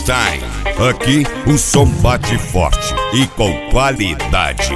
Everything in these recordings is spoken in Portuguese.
Time. Aqui o som bate forte e com qualidade.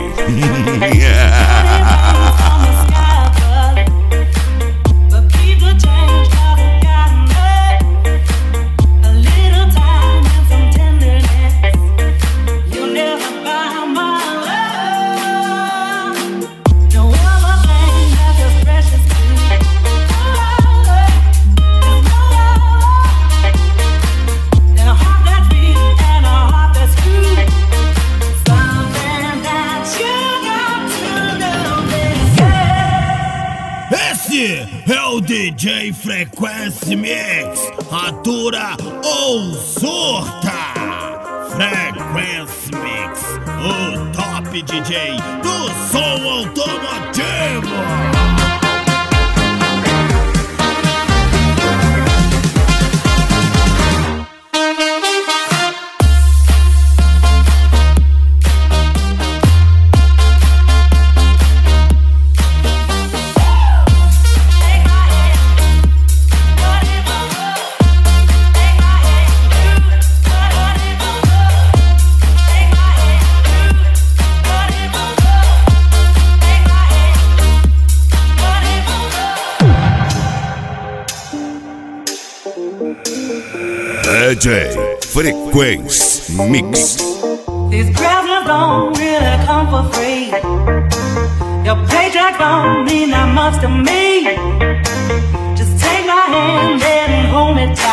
É o DJ Frequency Mix, atura ou surta. Frequency Mix, o top DJ do som automotivo. DJ Frequency Mix. These presents don't really come for free. Your paycheck don't mean that much to me. Just take my hand and hold me tight.